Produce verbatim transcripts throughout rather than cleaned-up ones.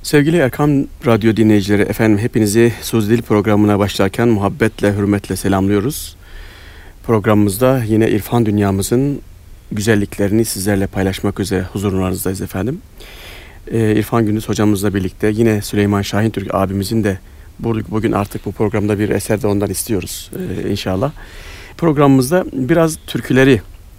Sevgili Erkam Radyo dinleyicileri, efendim hepinizi Söz Dil programına başlarken muhabbetle, hürmetle selamlıyoruz. Programımızda yine irfan dünyamızın güzelliklerini sizlerle paylaşmak üzere huzurlarınızdayız efendim. Ee, İrfan Gündüz hocamızla birlikte yine Süleyman Şahintürk abimizin de bugün artık bu programda bir eser de ondan istiyoruz ee, inşallah. Programımızda biraz türküleri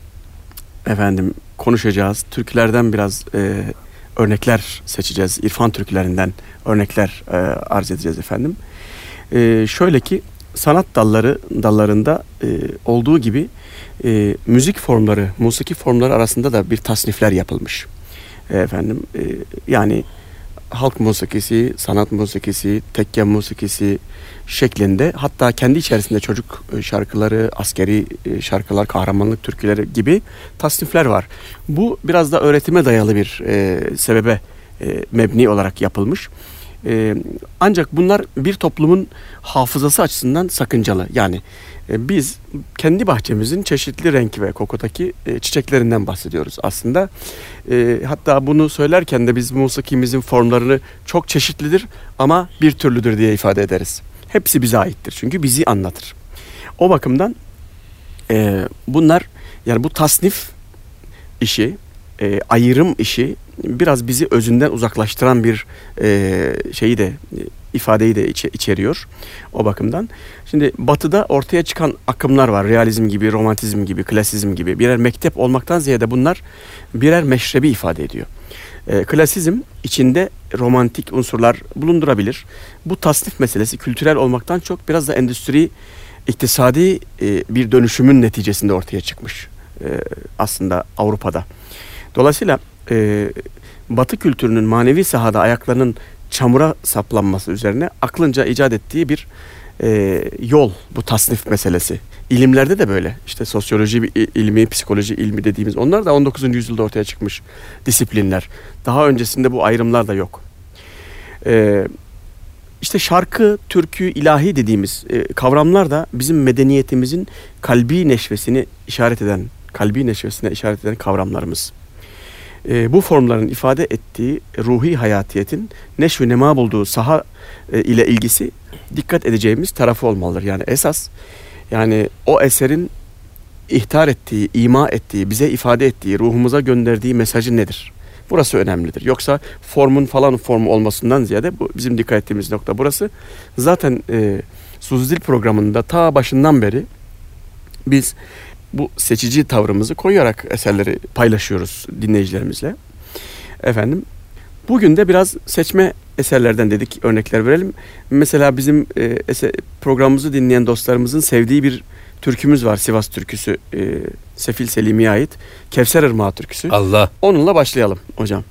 efendim konuşacağız. Türkülerden biraz e, örnekler seçeceğiz. İrfan türkülerinden örnekler e, arz edeceğiz efendim. E, şöyle ki sanat dalları dallarında e, olduğu gibi e, müzik formları, musiki formları arasında da bir tasnifler yapılmış. E, efendim e, yani halk musikisi, sanat musikisi, tekke musikisi şeklinde, hatta kendi içerisinde çocuk şarkıları, askeri şarkılar, kahramanlık türküleri gibi tasnifler var. Bu biraz da öğretime dayalı bir e, sebebe e, mebni olarak yapılmış. E, ancak bunlar bir toplumun hafızası açısından sakıncalı. Yani e, biz kendi bahçemizin çeşitli renk ve kokudaki e, çiçeklerinden bahsediyoruz aslında. E, hatta bunu söylerken de biz musikimizin formlarını çok çeşitlidir ama bir türlüdür diye ifade ederiz. Hepsi bize aittir çünkü bizi anlatır. O bakımdan e, bunlar, yani bu tasnif işi, e, ayrım işi biraz bizi özünden uzaklaştıran bir e, şeyi de e, ifadeyi de içe, içeriyor o bakımdan. Şimdi Batı'da ortaya çıkan akımlar var. Realizm gibi, romantizm gibi, klasizm gibi. Birer mektep olmaktan ziyade bunlar birer meşrebi ifade ediyor. E, klasizm içinde romantik unsurlar bulundurabilir. Bu tasnif meselesi kültürel olmaktan çok biraz da endüstri, iktisadi e, bir dönüşümün neticesinde ortaya çıkmış e, aslında Avrupa'da. Dolayısıyla e, Batı kültürünün manevi sahada ayaklarının çamura saplanması üzerine aklınca icat ettiği bir e, yol bu tasnif meselesi. İlimlerde de böyle. İşte sosyoloji ilmi, psikoloji ilmi dediğimiz, onlar da on dokuzuncu yüzyılda ortaya çıkmış disiplinler. Daha öncesinde bu ayrımlar da yok. Ee, işte şarkı, türkü, ilahi dediğimiz e, kavramlar da bizim medeniyetimizin kalbi neşvesini işaret eden, kalbi neşvesine işaret eden kavramlarımız. E, bu formların ifade ettiği ruhi hayatiyetin neşv-i nema bulduğu saha e, ile ilgisi dikkat edeceğimiz tarafı olmalıdır. Yani esas, yani o eserin ihtar ettiği, ima ettiği, bize ifade ettiği, ruhumuza gönderdiği mesajı nedir? Burası önemlidir. Yoksa formun falan formu olmasından ziyade bu bizim dikkat ettiğimiz nokta burası. Zaten e, Söz Dil programında ta başından beri biz bu seçici tavrımızı koyarak eserleri paylaşıyoruz dinleyicilerimizle. Efendim, bugün de biraz seçme eserlerden dedik, örnekler verelim. Mesela bizim e, eser, programımızı dinleyen dostlarımızın sevdiği bir türkümüz var, Sivas türküsü, e, Sefil Selimi'ye ait Kevser Irmağı türküsü. Allah. Onunla başlayalım hocam.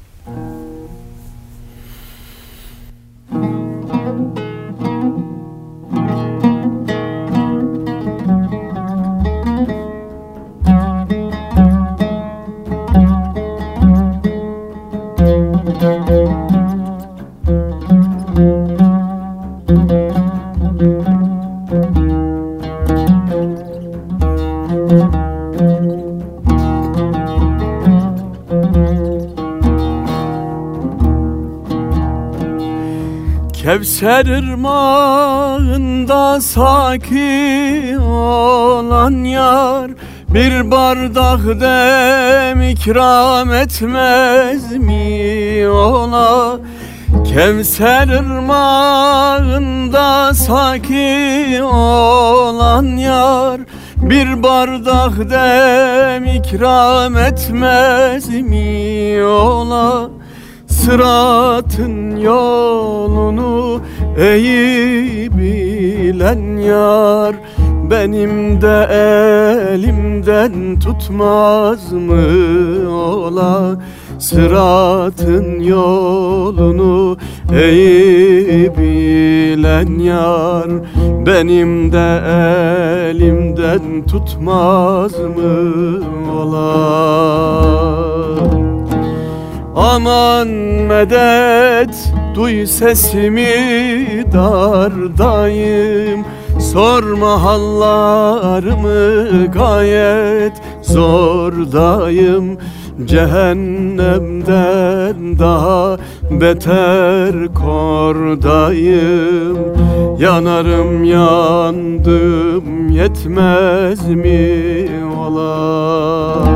Kevser ırmağında saki olan yar bir bardak dem ikram etmez mi ona? Kevser ırmağında saki olan yar bir bardak dem ikram etmez mi ona? Sıratın yolunu iyi bilen yar benim de elimden tutmaz mı ola? Sıratın yolunu iyi bilen yar benim de elimden tutmaz mı ola? Aman medet, duy sesimi dardayım. Sorma hallarımı, gayet zordayım. cehennemden daha beter kordayım. Yanarım yandım yetmez mi ola?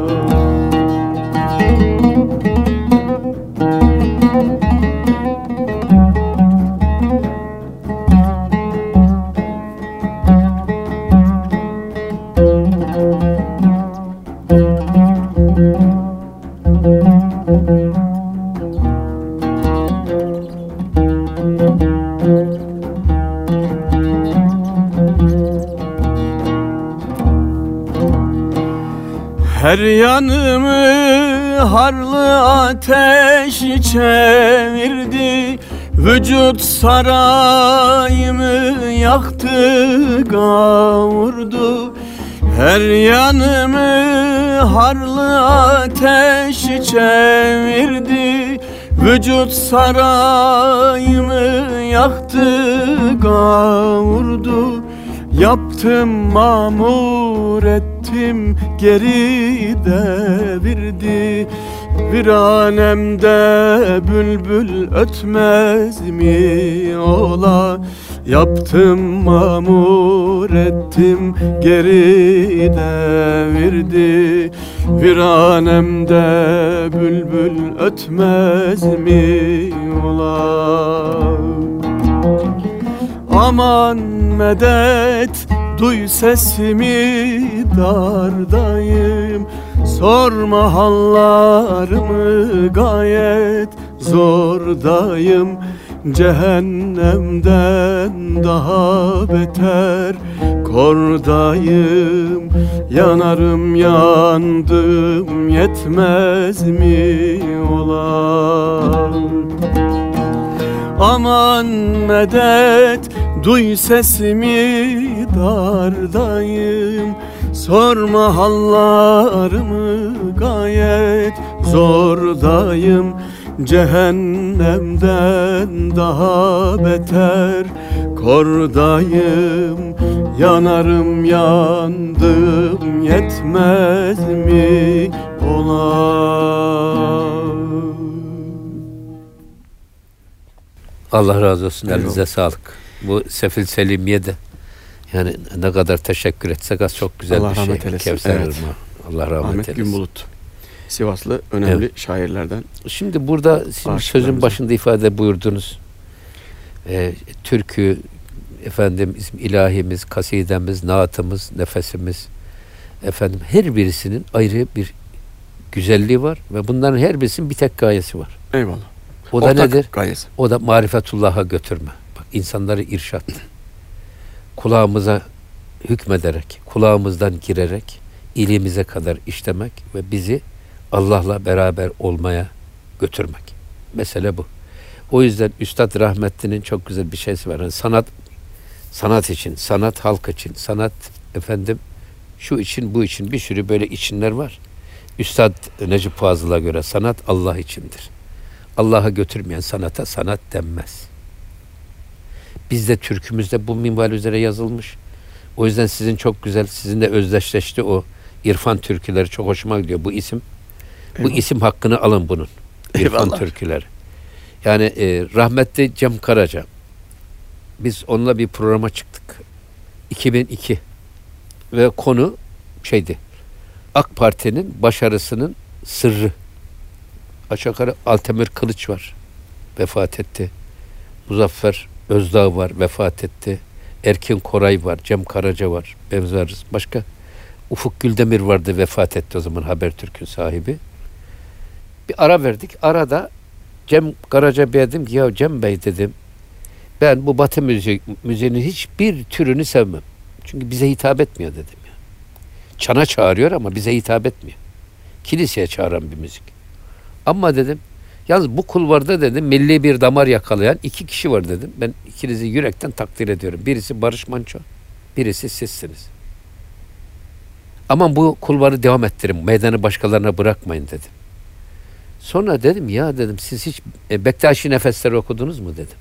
Her yanımı harlı ateş çevirdi, vücut sarayımı yaktı kavurdu. Her yanımı harlı ateş çevirdi, vücut sarayımı yaktı kavurdu. Yaptım mamur ettim geri devirdi, viranemde bülbül ötmez mi ola? Yaptım mamur ettim geri devirdi, viranemde bülbül ötmez mi ola? Aman medet, duy sesimi dardayım. Sorma hallarımı, gayet zordayım. Cehennemden daha beter kordayım. Yanarım yandım yetmez mi ola? Aman medet, duy sesimi dardayım. Sorma hallarımı, gayet zordayım. Cehennemden daha beter kordayım. Yanarım yandım yetmez mi ola? Allah razı olsun. Elinize sağlık. Bu Sefil Selimiye de yani ne kadar teşekkür etsek az, çok güzel Allah bir şey. rahmet eylesin. Kevser Evet. Irmağı. Allah rahmet Ahmet eylesin. Günbulut, Sivaslı önemli Evet. şairlerden. Şimdi burada şimdi sözün başında ifade buyurdunuz. Ee, türkü, efendim bizim ilahimiz, kasidemiz, naatımız, nefesimiz, efendim her birisinin ayrı bir güzelliği var ve bunların her birisinin bir tek gayesi var. Eyvallah. O da Ortak nedir? gayesi. O da marifetullah'a götürme. Bak, insanları irşat. Kulağımıza hükmederek, kulağımızdan girerek, ilimize kadar işlemek ve bizi Allah'la beraber olmaya götürmek. Mesele bu. O yüzden Üstad Rahmetli'nin çok güzel bir şeysi var. Yani sanat, sanat için, sanat halk için, sanat efendim şu için, bu için, bir sürü böyle içinler var. Üstad Necip Fazıl'a göre sanat Allah içindir. Allah'a götürmeyen sanata sanat denmez. Bizde türkümüzde bu minval üzere yazılmış. O yüzden sizin çok güzel, sizinle özdeşleşti o irfan türküleri, çok hoşuma gidiyor bu isim. Eyvallah. Bu isim hakkını alın bunun. İrfan Eyvallah. türküleri. Yani e, rahmetli Cem Karaca. Biz onunla bir programa çıktık. iki bin iki. Ve konu şeydi. AK Parti'nin başarısının sırrı. Aşağı yukarı Altemir Kılıç var. Vefat etti. Muzaffer Özdağ var. Vefat etti. Erkin Koray var. Cem Karaca var. Benzeriz. Başka Ufuk Güldemir vardı. Vefat etti o zaman, Habertürk'ün sahibi. Bir ara verdik. Arada Cem Karaca Bey'e dedim ki, ya Cem Bey dedim, ben bu Batı müziği, müziğinin hiçbir türünü sevmem. Çünkü bize hitap etmiyor dedim ya. Çana çağırıyor ama bize hitap etmiyor. Kiliseye çağıran bir müzik. Ama dedim, yalnız bu kulvarda dedim milli bir damar yakalayan iki kişi var dedim. Ben ikinizi yürekten takdir ediyorum. Birisi Barış Manço, birisi sizsiniz. Aman bu kulvarı devam ettirin, meydanı başkalarına bırakmayın dedim. Sonra dedim, ya dedim, siz hiç e, Bektaşi Nefesleri okudunuz mu dedim.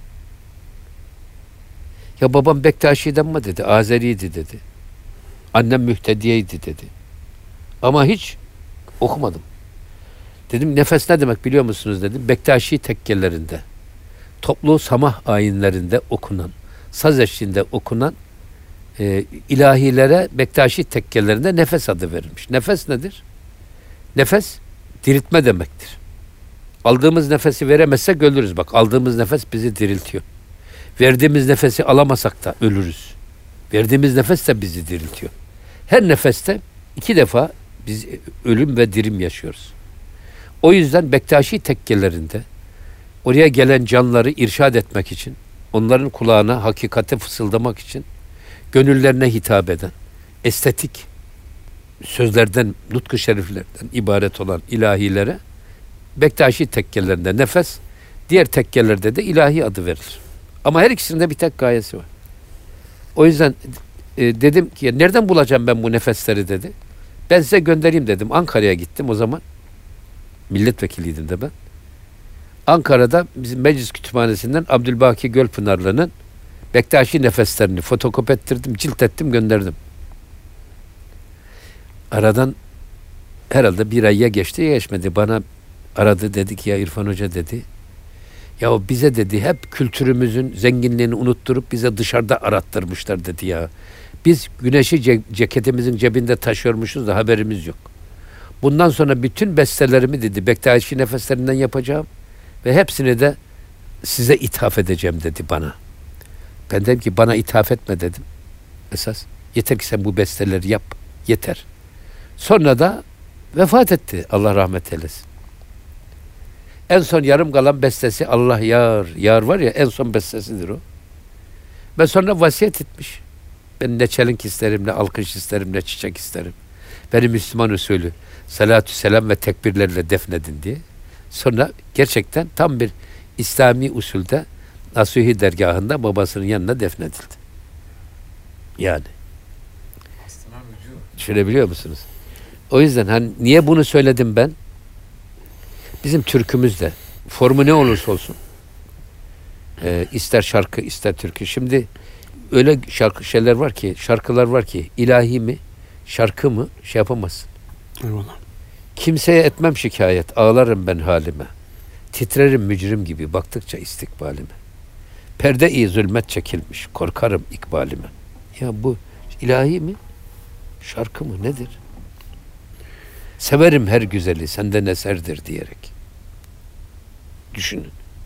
Ya babam Bektaşi'den mi dedi, Azeri'ydi dedi. Annem Mühtediyeydi dedi. Ama hiç Okumadım. Dedim nefes ne demek biliyor musunuz dedim. Bektaşi tekkelerinde, toplu samah ayinlerinde okunan, saz eşliğinde okunan e, ilahilere Bektaşi tekkelerinde nefes adı verilmiş. Nefes nedir? Nefes diriltme demektir. Aldığımız nefesi veremezsek ölürüz. Bak aldığımız nefes bizi diriltiyor. Verdiğimiz nefesi alamasak da ölürüz. Verdiğimiz nefes de bizi diriltiyor. Her nefeste iki defa biz ölüm ve dirim yaşıyoruz. O yüzden Bektaşi tekkelerinde oraya gelen canları irşad etmek için, onların kulağına hakikati fısıldamak için gönüllerine hitap eden, estetik sözlerden, nutku şeriflerden ibaret olan ilahilere Bektaşi tekkelerinde nefes, diğer tekkelerde de ilahi adı verilir. Ama her ikisinde bir tek gayesi var. O yüzden e, dedim ki nereden bulacağım ben bu nefesleri dedi. Ben size göndereyim dedim. Ankara'ya gittim o zaman. Milletvekiliydim de ben. Ankara'da bizim meclis kütüphanesinden Abdülbaki Gölpınarlı'nın Bektaşi nefeslerini fotokopi ettirdim, cilt ettim, gönderdim. Aradan herhalde bir ayya geçti ya geçmedi. Bana aradı, dedi ki ya İrfan Hoca dedi. Ya bize dedi hep kültürümüzün zenginliğini unutturup bize dışarıda arattırmışlar dedi ya. Biz güneşi ce- ceketimizin cebinde taşıyormuşuz da haberimiz yok. Bundan sonra bütün bestelerimi dedi Bektaşi nefeslerinden yapacağım ve hepsini de size ithaf edeceğim dedi bana. Ben dedim ki bana ithaf etme dedim. Esas yeter ki sen bu besteleri yap. Yeter. Sonra da vefat etti. Allah rahmet eylesin. En son yarım kalan bestesi Allah yar. Yar var ya en son bestesidir o. Ve sonra vasiyet etmiş. Ben ne çelenk isterim, ne alkış isterim, ne çiçek isterim. Beni Müslüman usulü salatü selam ve tekbirlerle defnedin diye. Sonra gerçekten tam bir İslami usulde Nasuhi dergahında babasının yanına defnedildi. Yani. Düşünebiliyor musunuz? O yüzden hani niye bunu söyledim ben? Bizim türkümüzde formu ne olursa olsun e, ister şarkı ister türkü. Şimdi öyle şarkı şeyler var ki, şarkılar var ki ilahi mi, şarkı mı şey yapamazsın. Eyvallah. Kimseye etmem şikayet, ağlarım ben halime. Titrerim mücrim gibi baktıkça istikbalime. Perde-i zulmet çekilmiş, korkarım ikbalime. Ya bu ilahi mi, şarkı mı nedir? Severim her güzeli, senden eserdir diyerek. Düşünün.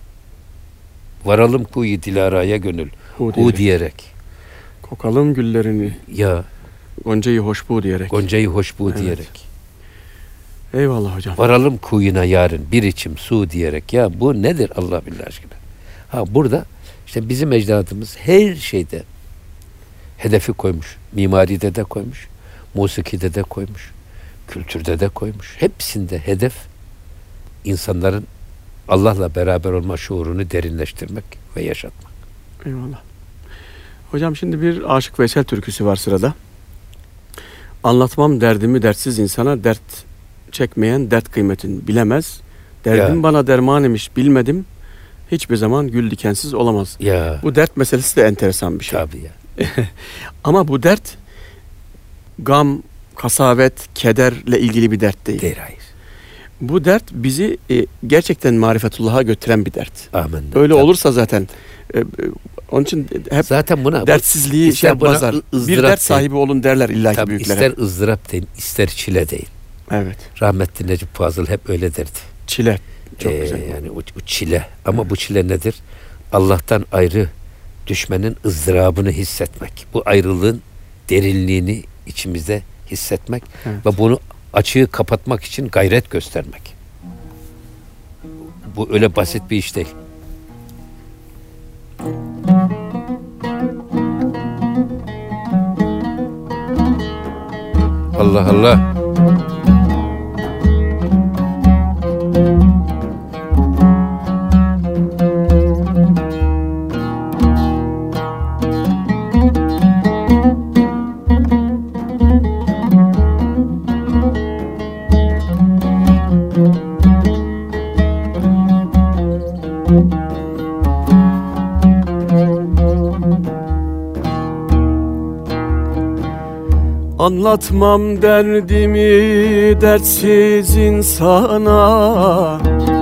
Varalım kuyu dilaraya gönül, hu diyerek. Hu diyerek. Kokalım güllerini. Ya. Goncayı hoşbu diyerek. Goncayı hoşbu evet. diyerek. Eyvallah hocam. Varalım kuyuna yarın bir içim su diyerek. Ya bu nedir Allah billah aşkına? Ha burada işte bizim ecdadımız her şeyde hedefi koymuş. Mimaride de koymuş. Musikide de koymuş. Kültürde de koymuş. Hepsinde hedef insanların Allah'la beraber olma şuurunu derinleştirmek ve yaşatmak. Eyvallah. Hocam şimdi bir Aşık Veysel türküsü var sırada. Anlatmam derdimi dertsiz insana, dert çekmeyen dert kıymetini bilemez. Derdim ya. Bana derman imiş bilmedim. Hiçbir zaman gül dikensiz olamaz. Ya. Bu dert meselesi de enteresan bir şey. Tabii ya. Ama bu dert gam, kasavet, kederle ilgili bir dert değil. Değil, hayır. Bu dert bizi e, gerçekten marifetullah'a götüren bir dert. Amin. Öyle tabii. Olursa zaten e, onun için hep zaten buna dertsizliği şey yapmazlar. Bir dert sahibi deyin. Olun derler illaki tabii büyükler. İster ızdırap deyin, ister çile deyin. Evet. Rahmetli Necip Fazıl hep öyle derdi. Çile. Çok ee, güzel. Yani o, o çile. Ama evet. Bu çile nedir? Allah'tan ayrı düşmenin ızdırabını hissetmek. Bu ayrılığın derinliğini içimizde hissetmek evet. Ve bunu açığı kapatmak için gayret göstermek. Bu öyle basit bir iş değil. Allah Allah. Anlatmam derdimi dertsiz insana.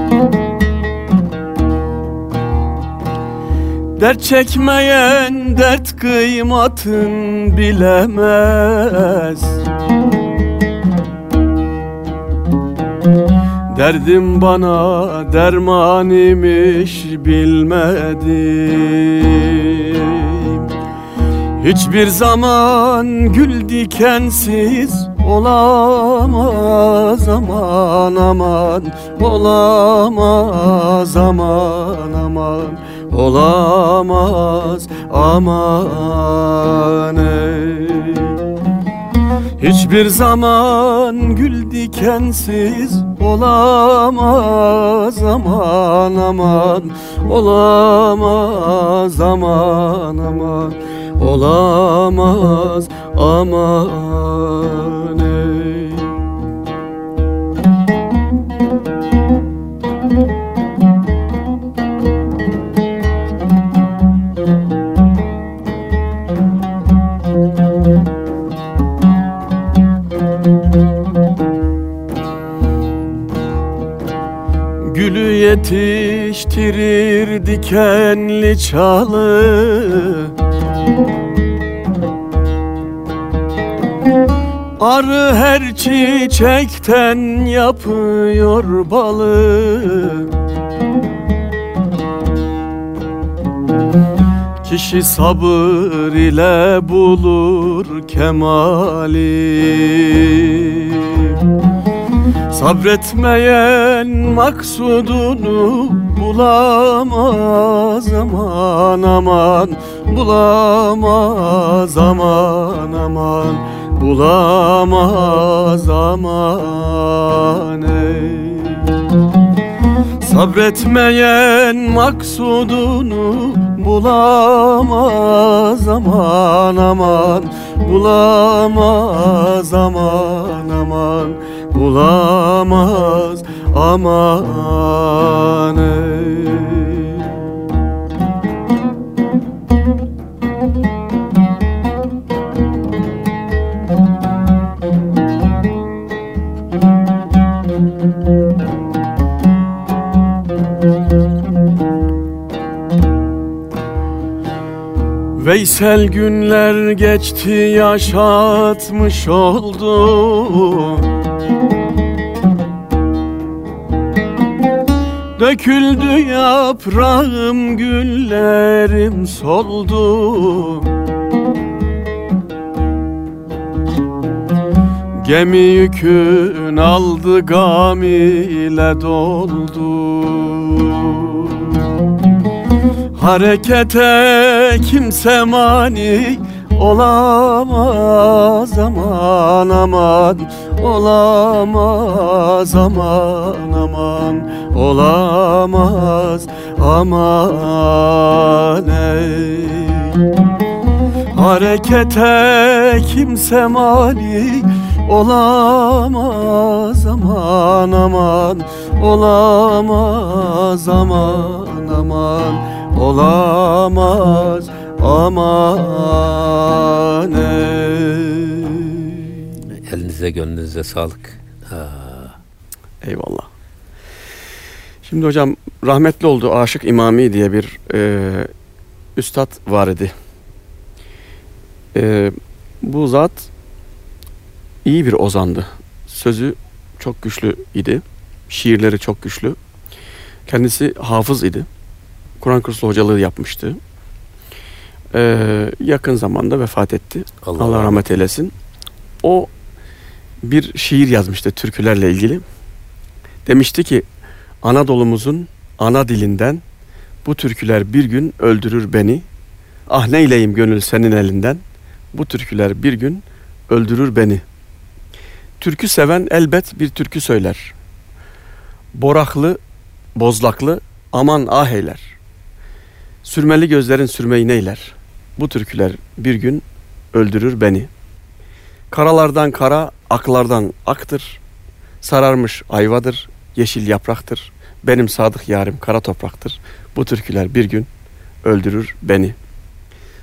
Dert çekmeyen dert kıymatın bilemez. Derdim bana derman imiş bilmedim. Hiçbir zaman gül dikensiz olamaz aman aman. Olamaz aman aman. Olamaz aman ey. Hiçbir zaman gül dikensiz olamaz aman aman. Olamaz aman aman. Olamaz aman ey. Gülü yetiştirir dikenli çalı. Arı her çiçekten yapıyor balı. Kişi sabır ile bulur kemali. Sabretmeyen maksudunu bulamaz aman aman. Bulamaz aman aman. Bulamaz aman ey. Sabretmeyen maksudunu bulamaz aman aman. Bulamaz aman aman. Bulamaz aman ey. Veysel günler geçti yaşatmış oldu. Döküldü yaprağım, güllerim soldu. Gemi yükün aldı, gam ile doldu. Harekete kimse mani olamaz aman aman. Olamaz aman aman. Olamaz aman ey. Harekete kimse mani olamaz aman aman. Olamaz aman aman. Olamaz aman ey. Elinize gönlünüze sağlık. Ha. Eyvallah. Şimdi hocam, rahmetli oldu Aşık İmami diye bir e, üstad var idi. E, bu zat iyi bir ozandı. Sözü çok güçlü idi. Şiirleri çok güçlü. Kendisi hafız idi. Kur'an kursu hocalığı yapmıştı. Ee, yakın zamanda vefat etti. Allah, Allah rahmet eylesin. O bir şiir yazmıştı türkülerle ilgili. Demişti ki, Anadolu'muzun ana dilinden bu türküler bir gün öldürür beni. Ah neyleyim gönül senin elinden. Bu türküler bir gün öldürür beni. Türkü seven elbet bir türkü söyler. Boraklı, bozlaklı aman ah eyler. Sürmeli gözlerin sürmeyi neyler. Bu türküler bir gün öldürür beni. Karalardan kara, aklardan aktır. Sararmış ayvadır, yeşil yapraktır. Benim sadık yarim kara topraktır. Bu türküler bir gün öldürür beni.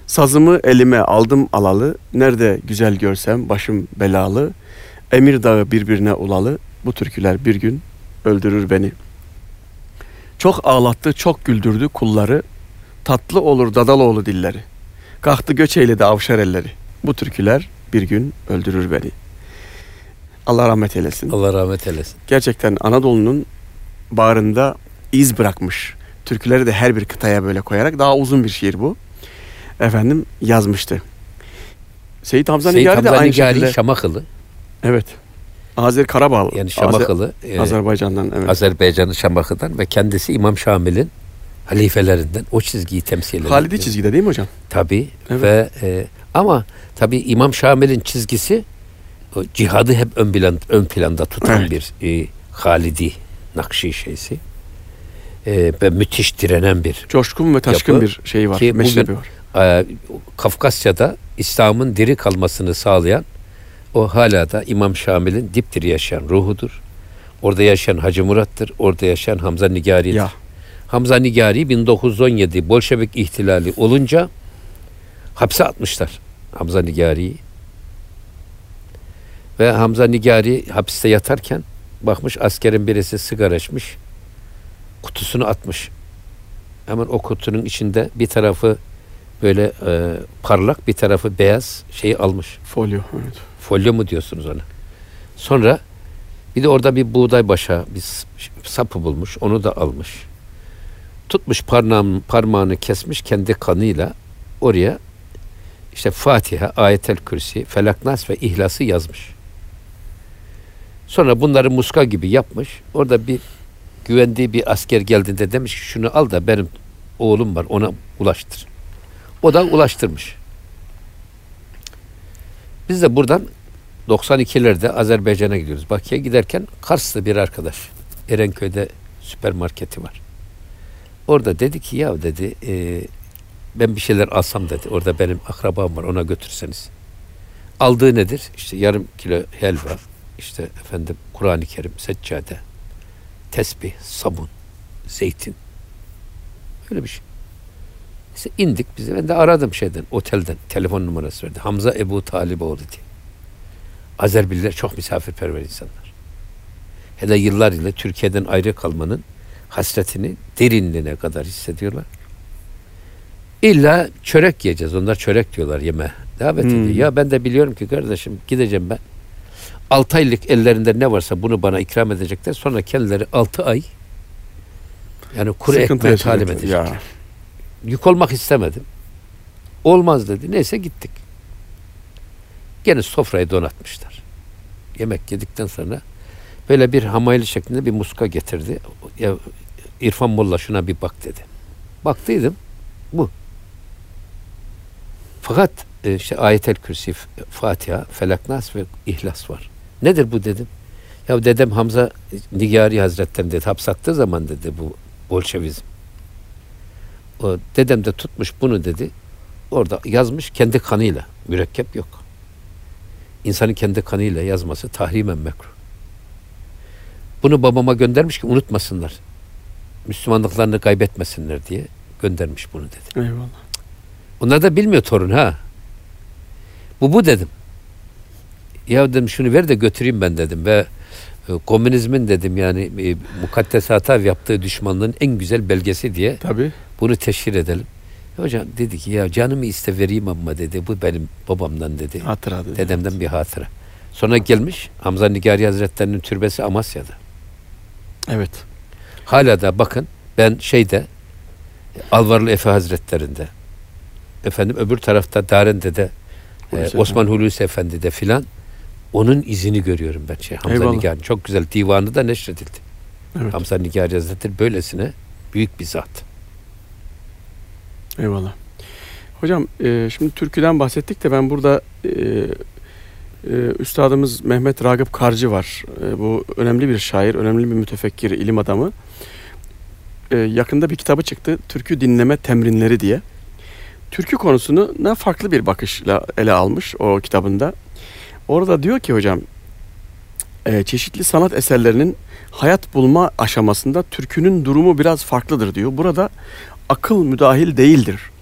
Sazımı elime aldım alalı, nerede güzel görsem başım belalı, Emir dağı birbirine ulalı, bu türküler bir gün öldürür beni. Çok ağlattı, çok güldürdü kulları, tatlı olur Dadaloğlu dilleri. Kalktı göç eyledi avşar elleri, bu türküler bir gün öldürür beni. Allah rahmet eylesin. Allah rahmet eylesin. Gerçekten Anadolu'nun bağrında iz bırakmış. Türküleri de her bir kıtaya böyle koyarak, daha uzun bir şiir bu. Efendim yazmıştı. Seyit Hamza Seyit Nigari de Hamza aynı Nigari şekilde. Şamakılı. Evet. Azeri Karabağlı. Yani Şamakılı. Azer, e, Azerbaycan'dan. Evet. Azerbaycan'ın Şamakı'dan ve kendisi İmam Şamil'in halifelerinden, o çizgiyi temsil ediyor. Halidi çizgide değil mi hocam? Tabii. Evet. Ve e, ama tabii İmam Şamil'in çizgisi o cihadı hep ön plan ön planda tutan evet. bir e, Halidi Nakşi şeysi. E, ve müthiş direnen bir coşkun ve taşkın yapı bir şey var. Ki meşrebi bugün, var. E, Kafkasya'da İslam'ın diri kalmasını sağlayan, o hala da İmam Şamil'in dipdiri yaşayan ruhudur. Orada yaşayan Hacı Murat'tır. Orada yaşayan Hamza Nigari'dir. Ya. Hamza Nigari bin dokuz yüz on yedi Bolşevik ihtilali olunca hapse atmışlar Hamza Nigari'yi. Ve Hamza Nigari hapiste yatarken bakmış askerin birisi sigara içmiş, kutusunu atmış. Hemen o kutunun içinde bir tarafı böyle e, parlak, bir tarafı beyaz şeyi almış. Folyo. Evet. Folyo mu diyorsunuz ona? Sonra bir de orada bir buğday başa bir sapı bulmuş. Onu da almış. Tutmuş parmağını, parmağını kesmiş kendi kanıyla oraya işte Fatiha, Ayetel Kürsi, Felak Nas ve İhlas'ı yazmış. Sonra bunları muska gibi yapmış. Orada bir güvendiği bir asker geldiğinde demiş ki şunu al da benim oğlum var ona ulaştır. O da ulaştırmış. Biz de buradan doksan ikilerde Azerbaycan'a gidiyoruz. Bakü'ye giderken Kars'ta bir arkadaş. Erenköy'de süpermarketi var. Orada dedi ki ya dedi e, ben bir şeyler alsam dedi. Orada benim akrabam var ona götürseniz. Aldığı nedir? İşte yarım kilo helva, işte efendim Kur'an-ı Kerim, seccade, tesbih, sabun, zeytin. Öyle bir şey. İşte indik biz. Ben de aradım şeyden, otelden. Telefon numarası verdi. Hamza Ebu Taliboğlu diye. Azerbililer çok misafirperver insanlar. Hele yıllar ile Türkiye'den ayrı kalmanın hasretini derinliğine kadar hissediyorlar. İlla çörek yiyeceğiz. Onlar çörek diyorlar yeme. Davet hmm. ediyor. Ya ben de biliyorum ki kardeşim gideceğim ben. Altı aylık ellerinde ne varsa bunu bana ikram edecekler. Sonra kendileri altı ay yani kuru ekmeğe talim edecekler. Ya. Yük olmak istemedim. Olmaz dedi. Neyse gittik. Gene sofrayı donatmışlar. Yemek yedikten sonra böyle bir hamaylı şeklinde bir muska getirdi. Ya İrfan Molla şuna bir bak dedi. Baktıydım. Bu. Fakat işte Ayetel Kürsi, Fatiha, Felak Nas ve İhlas var. Nedir bu dedim. Ya dedem Hamza Nigari Hazretleri'ni dedi hapsattığı zaman dedi bu Bolşevizm. O dedem de tutmuş bunu dedi. Orada yazmış kendi kanıyla. Mürekkep yok. İnsanın kendi kanıyla yazması tahrimen mekruh. Bunu babama göndermiş ki unutmasınlar. Müslümanlıklarını kaybetmesinler diye göndermiş bunu dedi. Eyvallah. Onlar da bilmiyor torun ha. Bu bu dedim. Ya dedim şunu ver de götüreyim ben dedim ve e, komünizmin dedim yani e, mukaddesata yaptığı düşmanlığın en güzel belgesi diye Tabii. bunu teşhir edelim. Hocam dedi ki ya canımı iste vereyim ama dedi bu benim babamdan dedi. Hatıra dedi. Dedemden evet. Bir hatıra. Sonra gelmiş Hamza Nigari Hazretleri'nin türbesi Amasya'da. Evet. Hala da bakın ben şeyde Alvarlı Efe Hazretleri'nde efendim öbür tarafta Darende'de e, Osman Hulusi Efendi'de filan onun izini görüyorum ben şey Hamza Eyvallah. Nigari. Çok güzel divanı da neşredildi. Evet. Hamza Nigari Hazretleri böylesine büyük bir zat. Eyvallah. Hocam e, şimdi türküden bahsettik de ben burada e, e, üstadımız Mehmet Ragıp Karcı var. E, bu önemli bir şair, önemli bir mütefekkir, ilim adamı. E, yakında bir kitabı çıktı. Türkü Dinleme Temrinleri diye. Türkü konusunu ne farklı bir bakışla ele almış o kitabında. Orada diyor ki hocam e, çeşitli sanat eserlerinin hayat bulma aşamasında türkünün durumu biraz farklıdır diyor. Burada akıl müdahil değildir.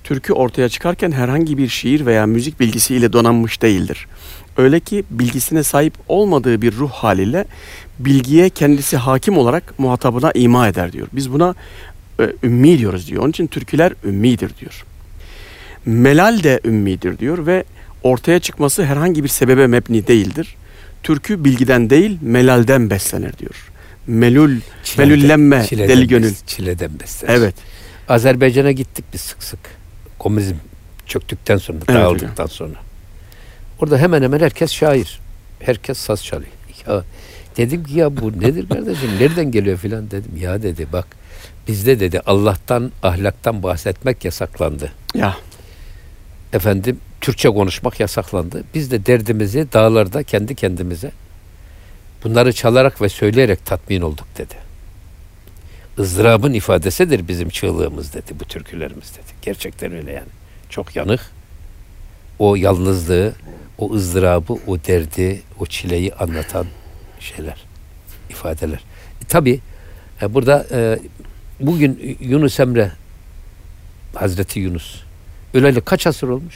Türkü ortaya çıkarken herhangi bir şiir veya müzik bilgisiyle donanmış değildir. Öyle ki bilgisine sahip olmadığı bir ruh haliyle bilgiye kendisi hakim olarak muhatabına ima eder diyor. Biz buna e, ümmi diyoruz diyor. Onun için türküler ümmidir diyor. Melal de ümmidir diyor ve ortaya çıkması herhangi bir sebebe mebni değildir. Türkü bilgiden değil melalden beslenir diyor. Melul, çileden, melullenme deli gönül. Çileden beslenir. Evet. Azerbaycan'a gittik biz sık sık. Komünizm çöktükten sonra, evet, dağıldıktan hocam. sonra. Orada hemen hemen herkes şair. Herkes saz çalıyor. Ya, dedim ki ya bu nedir kardeşim? Nereden geliyor filan dedim. Ya dedi bak bizde dedi Allah'tan, ahlaktan bahsetmek yasaklandı. Ya. Efendim Türkçe konuşmak yasaklandı. Biz de derdimizi dağlarda kendi kendimize bunları çalarak ve söyleyerek tatmin olduk dedi. ızdırabın ifadesidir bizim çığlığımız dedi, bu türkülerimiz dedi. Gerçekten öyle yani. Çok yanık. O yalnızlığı, o ızdırabı, o derdi, o çileyi anlatan şeyler, ifadeler. E, tabii e, burada e, bugün Yunus Emre, Hazreti Yunus öleli kaç asır olmuş?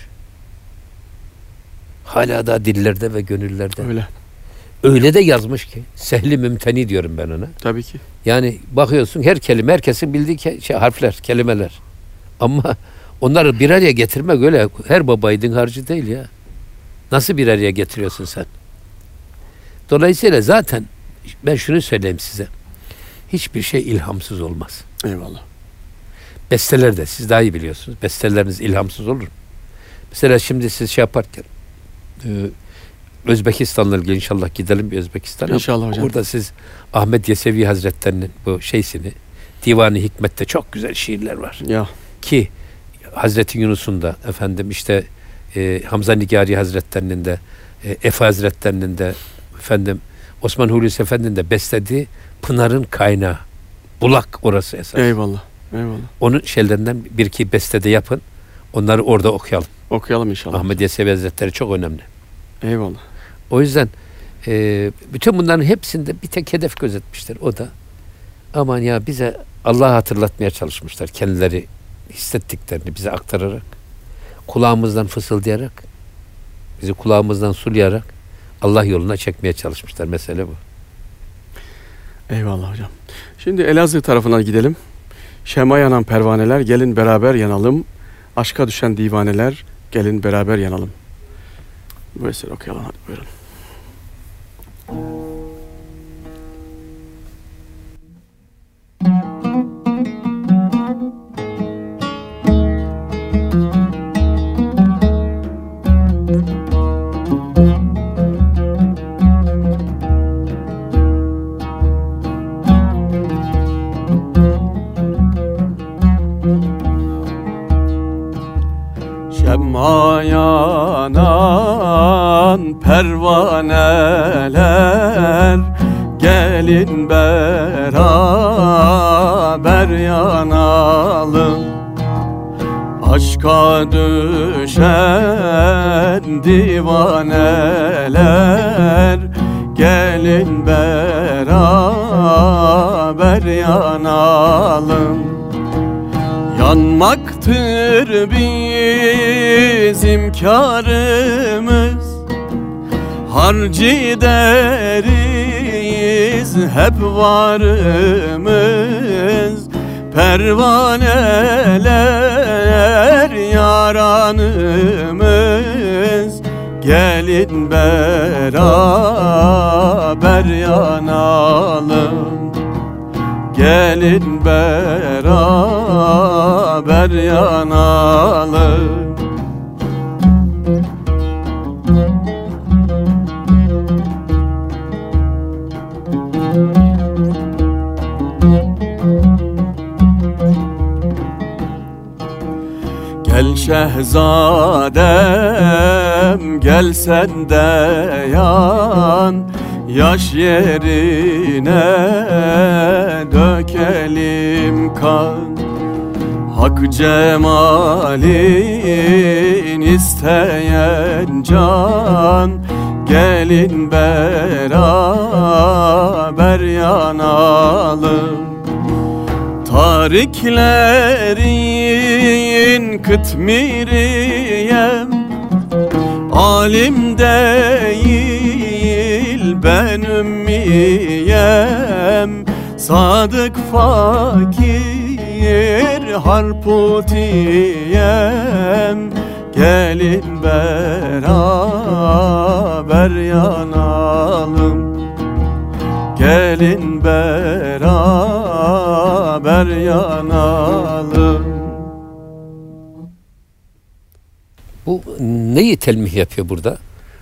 Hala da dillerde ve gönüllerde. Öyle. Öyle de yazmış ki. Sehli mümteni diyorum ben ona. Tabii ki. Yani bakıyorsun her kelime, herkesin bildiği ke- şey, harfler, kelimeler. Ama onları bir araya getirmek öyle her babaydın harcı değil ya. Nasıl bir araya getiriyorsun sen? Dolayısıyla zaten ben şunu söyleyeyim size. Hiçbir şey ilhamsız olmaz. Eyvallah. Besteler de siz daha iyi biliyorsunuz. Besteleriniz ilhamsız olur. Mesela şimdi siz şey yaparken e, Özbekistan'la ilgili inşallah gidelim bir Özbekistan'a. İnşallah hocam. Orada siz Ahmet Yesevi Hazretleri'nin bu şeysini, Divan-ı Hikmet'te çok güzel şiirler var. Ya. Ki Hazreti Yunus'un da efendim işte e, Hamza Nigari Hazretleri'nin de e, Efe Hazretleri'nin de efendim Osman Hulusi Efendi'nin de beslediği Pınar'ın kaynağı. Bulak orası esas. Eyvallah. Eyvallah. Onun şeylerinden bir iki bestede yapın. Onları orada okuyalım. Okuyalım inşallah. Ahmet Yesevi Hazretleri çok önemli. Eyvallah. O yüzden e, bütün bunların hepsinde bir tek hedef gözetmişler. O da aman ya bize Allah'ı hatırlatmaya çalışmışlar. Kendileri hissettiklerini bize aktararak, kulağımızdan fısıldayarak, bizi kulağımızdan sulayarak Allah yoluna çekmeye çalışmışlar. Mesele bu. Eyvallah hocam. Şimdi Elazığ tarafına gidelim. Şema yanan pervaneler, gelin beraber yanalım. Aşka düşen divaneler, gelin beraber yanalım. Bu eseri okuyalım, hadi buyurun. Şema yanan pervaneler, gelin beraber yanalım. Aşka düşen divaneler, gelin beraber yanalım. Yanmaktır bizim kârımız, harcı deriz hep varımız. Pervaneler yaranımız, gelin beraber yanalım. Gelin beraber yanalım. Gel şehzadem, gel sen de yan, yaş yerine dökelim kan. Hak cemalin isteyen can, gelin beraber yanalım. Ta tariklerin kıtmiriyem, alim değil ben ümmiyem, sadık fakir harputiyem. Gelin beraber yanalım, gelin beraber yanalım. Bu neyi telmih yapıyor burada?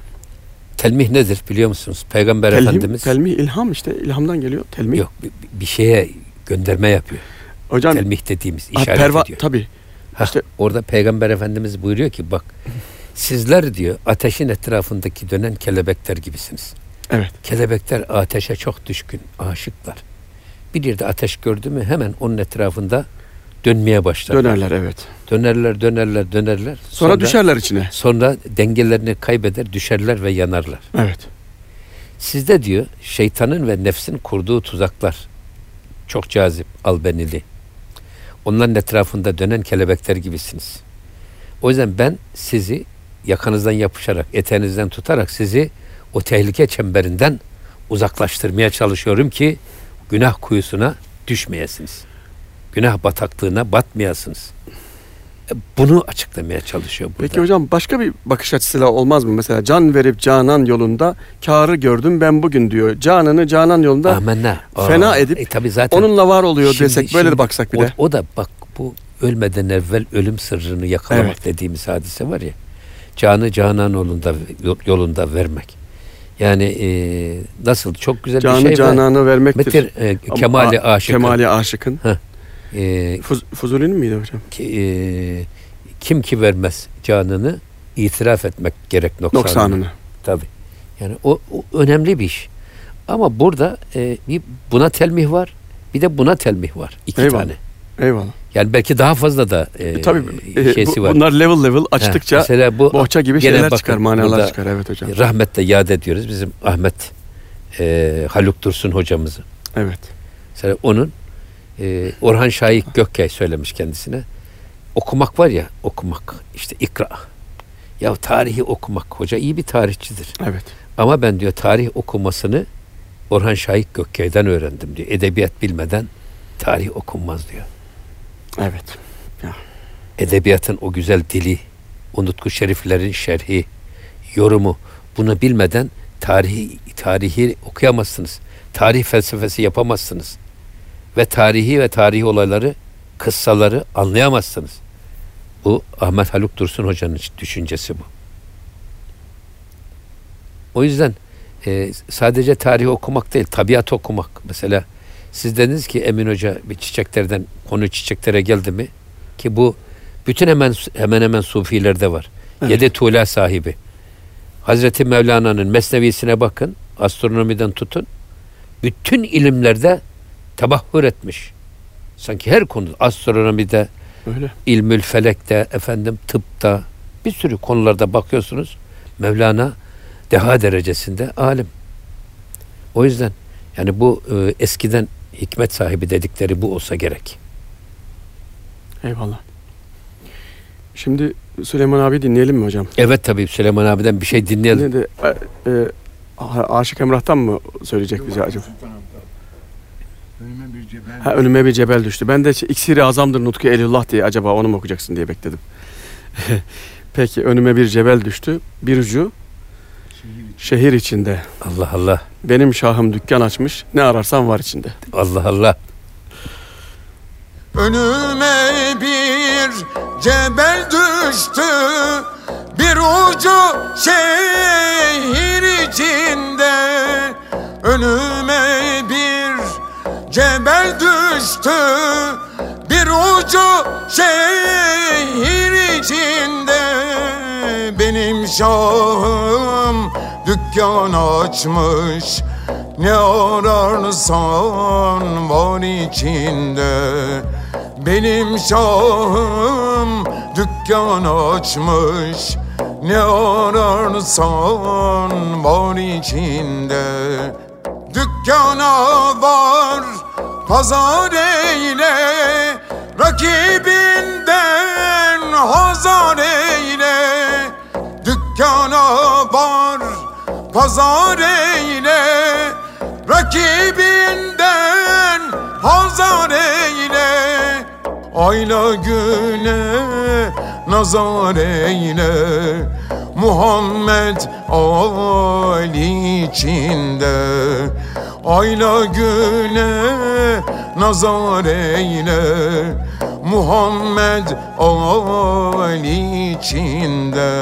Telmih nedir biliyor musunuz? Peygamber Telhim, Efendimiz. Telmih ilham, işte ilhamdan geliyor telmih. Yok, bir, bir şeye gönderme yapıyor. Hocam, telmih dediğimiz ha, işaret perva, ediyor. Tabii. Hah, işte orada Peygamber Efendimiz buyuruyor ki bak, sizler diyor ateşin etrafındaki dönen kelebekler gibisiniz. Evet. Kelebekler ateşe çok düşkün, aşıklar. Bir yerde ateş gördü mü hemen onun etrafında dönmeye başlarlar. Dönerler, evet. Dönerler, dönerler, dönerler. Sonra, Sonra düşerler içine. Sonra dengelerini kaybeder, düşerler ve yanarlar. Evet. Sizde diyor şeytanın ve nefsin kurduğu tuzaklar çok cazip, albenili. Onların etrafında dönen kelebekler gibisiniz. O yüzden ben sizi yakanızdan yapışarak, eteğinizden tutarak sizi o tehlike çemberinden uzaklaştırmaya çalışıyorum ki günah kuyusuna düşmeyesiniz. Günah bataklığına batmayasınız. Bunu açıklamaya çalışıyor burada. Peki hocam, başka bir bakış açısıyla olmaz mı? Mesela can verip canan yolunda kârı gördüm ben bugün diyor. Canını canan yolunda Amenna. fena edip e, tabii zaten onunla var oluyor şimdi, desek, böyle şimdi, de baksak bir o, de. O da bak, bu ölmeden evvel ölüm sırrını yakalamak Evet. dediğimiz hadise var ya. Canı canan yolunda yolunda vermek. Yani e, nasıl çok güzel Canı bir şey var. Canı cananı vermektir. Metir e, kemali aşıkın. Kemali aşıkın. E, Fuz, Fuzuli'nin miydi hocam? ki, e, kim ki vermez canını itiraf etmek gerek noksanını. Noksanını. Tabii. Yani o, o önemli bir iş. Ama burada e, bir buna telmih var, bir de buna telmih var. İki Eyvallah. tane. Eyvallah. Yani belki daha fazla da e, E, tabii e, şeysi bu, var. bunlar level level açtıkça Ha, mesela bu, bohça gibi gene şeyler bakın, çıkar, manalar burada çıkar. Evet hocam. Rahmetle yad ediyoruz bizim Ahmet e, Haluk Dursun hocamızı. Evet. Mesela onun e, Orhan Şahik Gökkay söylemiş kendisine. Okumak var ya, okumak. İşte ikra. Ya tarihi okumak. Hoca iyi bir tarihçidir. Evet. Ama ben diyor tarih okumasını Orhan Şahik Gökkay'dan öğrendim diyor. Edebiyat bilmeden tarih okunmaz diyor. Evet. Ya. Edebiyatın o güzel dili, o nutku şeriflerin şerhi, yorumu, bunu bilmeden tarihi tarihi okuyamazsınız. Tarih felsefesi yapamazsınız. Ve tarihi ve tarihi olayları, kıssaları anlayamazsınız. Bu Ahmet Haluk Dursun Hoca'nın düşüncesi bu. O yüzden e, sadece tarih okumak değil, tabiat okumak. Mesela siz dediniz ki Emin Hoca bir çiçeklerden, konu çiçeklere geldi mi? Ki bu bütün hemen hemen hemen sufilerde var. Evet. Yedi tuğla sahibi. Hazreti Mevlana'nın Mesnevisine bakın, astronomiden tutun. Bütün ilimlerde tebahhür etmiş. Sanki her konuda, astronomide, Öyle. ilmül felekte, efendim tıpta, bir sürü konularda bakıyorsunuz. Mevlana deha derecesinde alim. O yüzden yani bu e, eskiden hikmet sahibi dedikleri bu olsa gerek. Eyvallah. Şimdi Süleyman abi dinleyelim mi hocam? Evet tabii, Süleyman abiden bir şey dinleyelim. Ne de, e, e, Aşık Emrah'tan mı söyleyecek bize acaba? Önüme bir cebel. Ha, önüme bir cebel düştü. Ben de iksiri azamdır nutku elullah diye acaba onu mu okuyacaksın diye bekledim. Peki, önüme bir cebel düştü. Bir ucu şehir içinde. Allah Allah. Benim şahım dükkan açmış. Ne ararsan var içinde. Allah Allah. Önüme bir cebel düştü, bir ucu şehir içinde. Önüme bir cebel düştü, bir ucu şehir içinde. Benim şahım dükkan açmış, ne ararsan var içinde. Benim şahım dükkan açmış, ne ararsan var içinde. Dükkana var pazar eyle, rakibinden hazar eyle. Dükkana var, pazar eyle, rakibinden hazar eyle. Ayla güne nazar eyle, Muhammed Ali içinde. Ayla güne nazar eyle, Muhammed Ali içinde.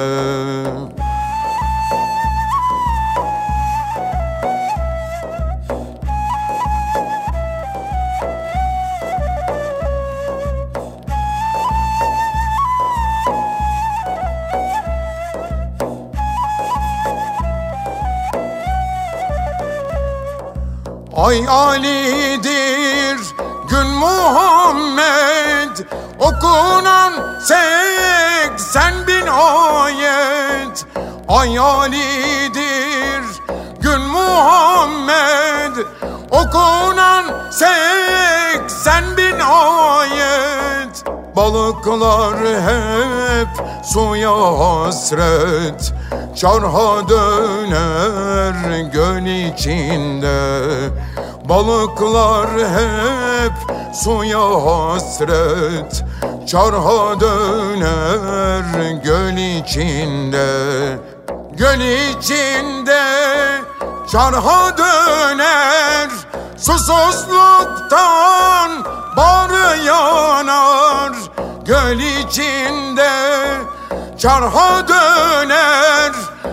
Ay Ali'dir gün Muhammed, okunan seksen bin ayet. Ay Ali'dir gün Muhammed, okunan seksen bin ayet. Balıklar hep suya hasret, çarha döner göl içinde. Balıklar hep suya hasret, çarha döner göl içinde. Göl içinde çarha döner, susuzluktan bağrı yanar. Göl içinde çarha döner,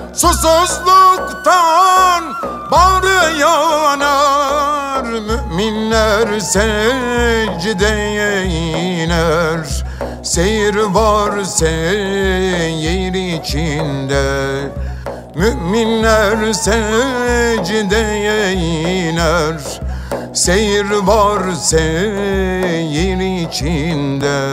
susuzluktan bağrı yanar. Müminler secdeye iner, seyir var seyir içinde. Müminler secdeye iner, seyir var seyir içinde.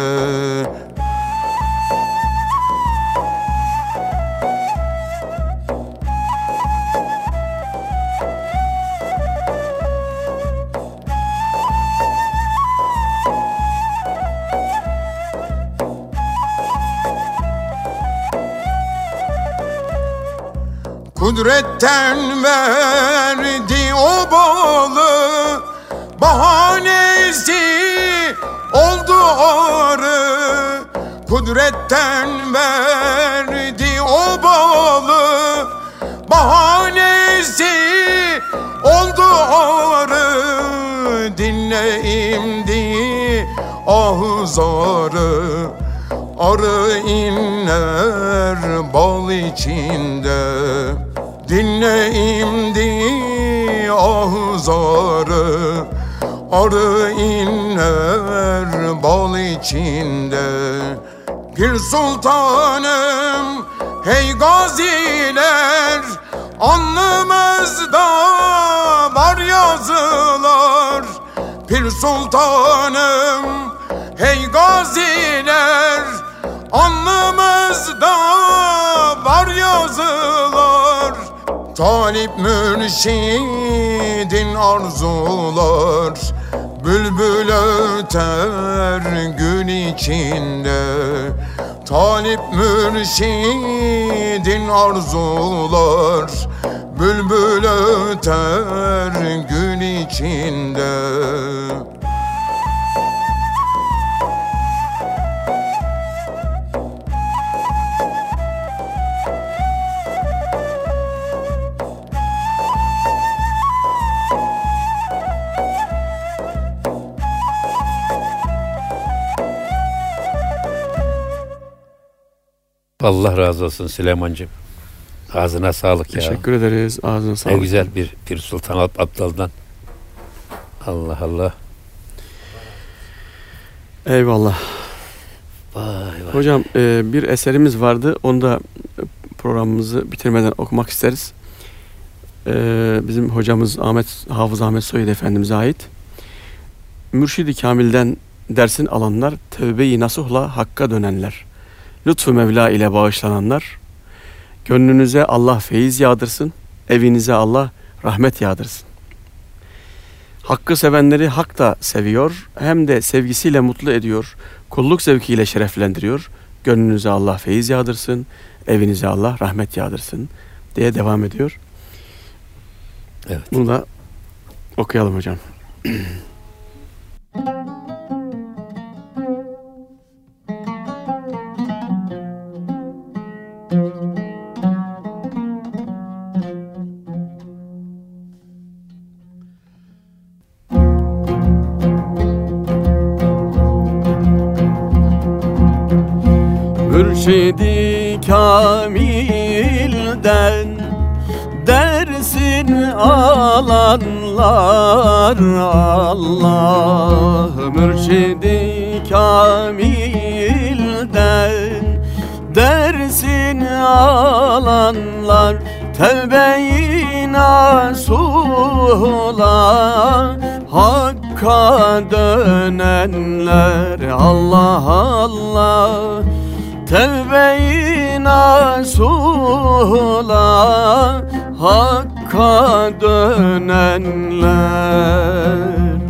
Kudretten verdi o balı, bahanesi oldu arı. Kudretten verdi o balı, bahanesi oldu arı. Dinle imdi ahı zarı, arı inler bal içinde. Dinle imdi ahı zarı, arı inler bal içinde. Pir sultanım hey gaziler, alnımızda var yazılar. Pir sultanım hey gaziler, alnımızda var yazılar. Talip mürşidin arzular, bülbül öter gün içinde. Talip mürşidin arzular, bülbül öter gün içinde. Allah razı olsun Süleyman'cığım. Ağzına sağlık ya. Teşekkür ederiz. Ağzına sağlık. Ne güzel bir Pir Sultan Abdal'dan. Allah Allah. Eyvallah. Vay vay. Hocam e, bir eserimiz vardı. Onu da programımızı bitirmeden okumak isteriz. E, bizim hocamız Ahmet Hafız Ahmet Soyed Efendimiz'e ait. Mürşid-i Kamil'den dersin alanlar, tevbe-i nasuhla hakka dönenler, lütfu Mevla ile bağışlananlar, gönlünüze Allah feyiz yağdırsın, evinize Allah rahmet yağdırsın. Hakkı sevenleri hak da seviyor, hem de sevgisiyle mutlu ediyor, kulluk zevkiyle şereflendiriyor. Gönlünüze Allah feyiz yağdırsın, evinize Allah rahmet yağdırsın diye devam ediyor. Evet. Bunu da okuyalım hocam. Mürşid-i Kamil'den dersin alanlar Allah. Mürşid-i Kamil'den dersin alanlar, tevbe-i nasuhlar, Hakka dönenler Allah Allah. Tevbe-i nasuhlar, Hakka dönenler.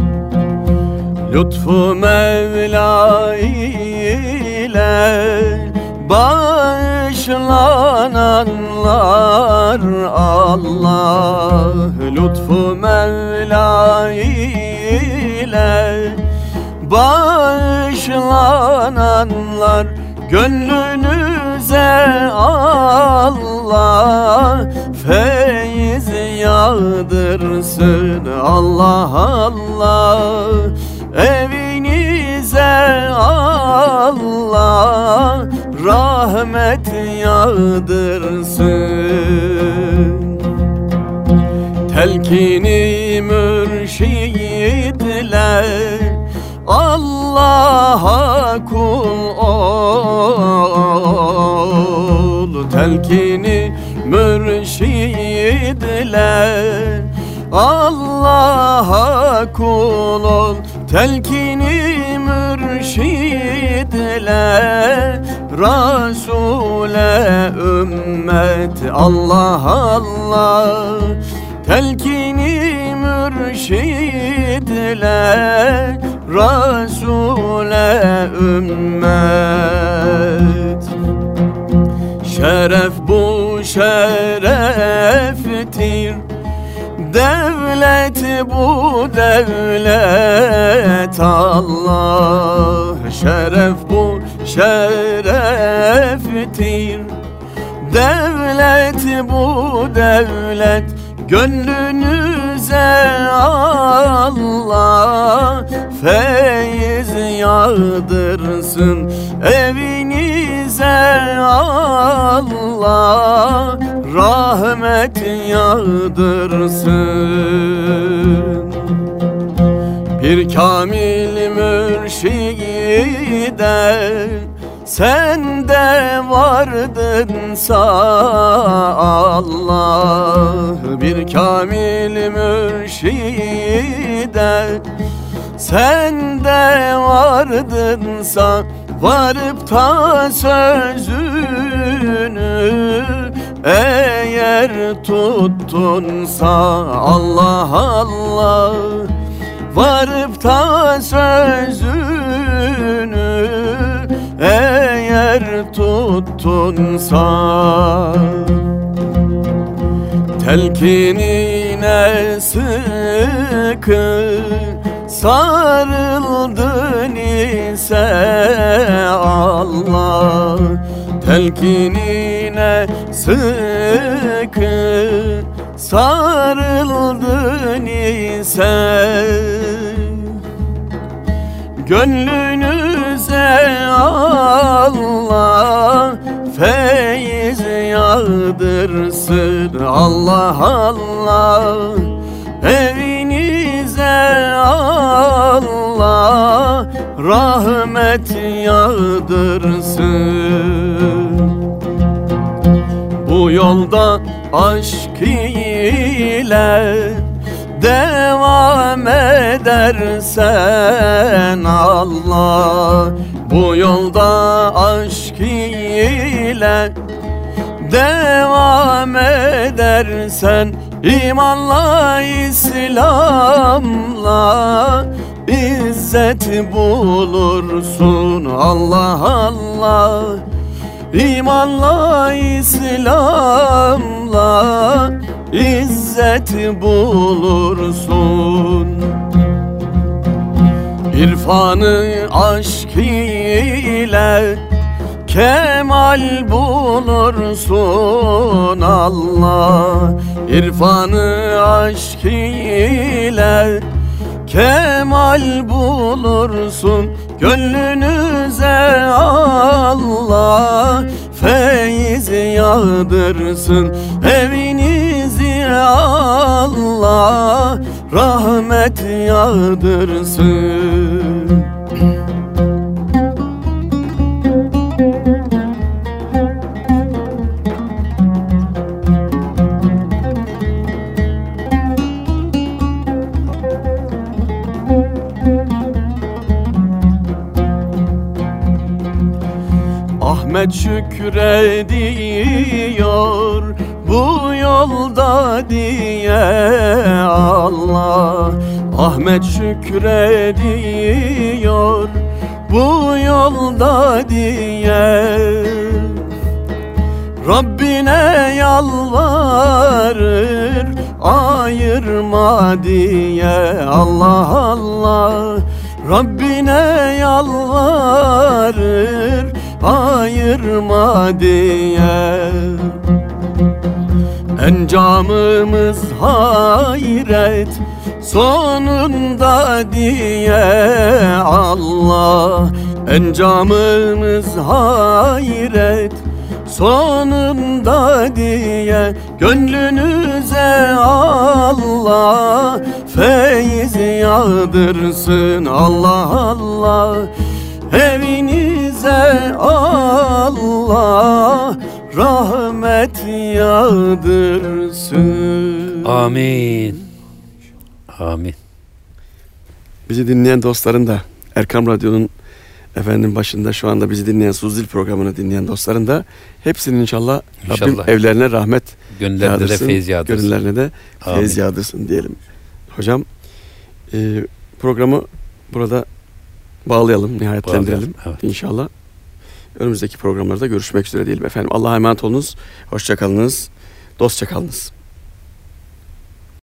Lütfu Mevla ile bağışlananlar Allah. Lütfu Mevla ile bağışlananlar, gönlünüze Allah feyiz yağdırsın Allah Allah. Evinize Allah rahmet yağdırsın. Telkini mürşidler Allah'a kul ol. Telkini mürşidler Allah'a kul ol. Telkini mürşidler Rasule ümmet Allah Allah. Telkini mürşidler Rasule ümmet. Şeref bu şereftir, devlet bu devlet Allah. Şeref bu şereftir, devlet bu devlet. Gönlünüze Allah feyiz yağdırsın. Evinize Allah rahmet yağdırsın. Bir kamil mürşide sende vardınsa Allah. Bir kamil mürşide sende vardınsa, varıp ta sözünü eğer tuttunsa Allah Allah. Varıp ta sözünü eğer tuttunsa, telkinine sıkı sarıldın ise Allah. Telkinine sıkı sarıldın ise, gönlünüze Allah feyiz yağdırsın Allah Allah. Evinize Allah rahmet yağdırsın. Bu yolda aşk ile devam edersen Allah. Bu yolda aşk ile devam edersen, İmanla, İslam'la İzzet bulursun. Allah Allah. İmanla, İslam'la İzzet bulursun. İrfanı aşk ile kemal bulursun. Allah. İrfanı aşk ile kemal bulursun. Gönlünüze Allah feyiz yağdırsın. Evinizi Allah rahmet yağdırsın. Ahmet şükrediyor bu yolda diye Allah. Ahmet şükrediyor bu yolda diye Rabbine yalvarır ayırma diye. Allah Allah. Rabbine yalvarır ayırma diye. Encamımız hayret sonunda diye Allah. Encamımız hayret sonunda diye. Gönlünüze Allah feyiz yağdırsın. Allah Allah. Evinize Allah rahmet yağdırsın. Amin. Amin. Bizi dinleyen dostların da Erkam Radyo'nun efendim başında şu anda bizi dinleyen Suzdil programını dinleyen dostların da hepsinin inşallah, İnşallah. Rabbim evlerine rahmet Gönüllerine yağdırsın, de feyiz yağdırsın. Gönüllerine de feyiz Amin. yağdırsın diyelim. Hocam e, programı burada bağlayalım, nihayetlendirelim. Bağlayalım, evet. İnşallah. Önümüzdeki programlarda görüşmek üzere diyelim efendim. Allah'a emanet olunuz. Hoşça kalınız. Dostça kalınız.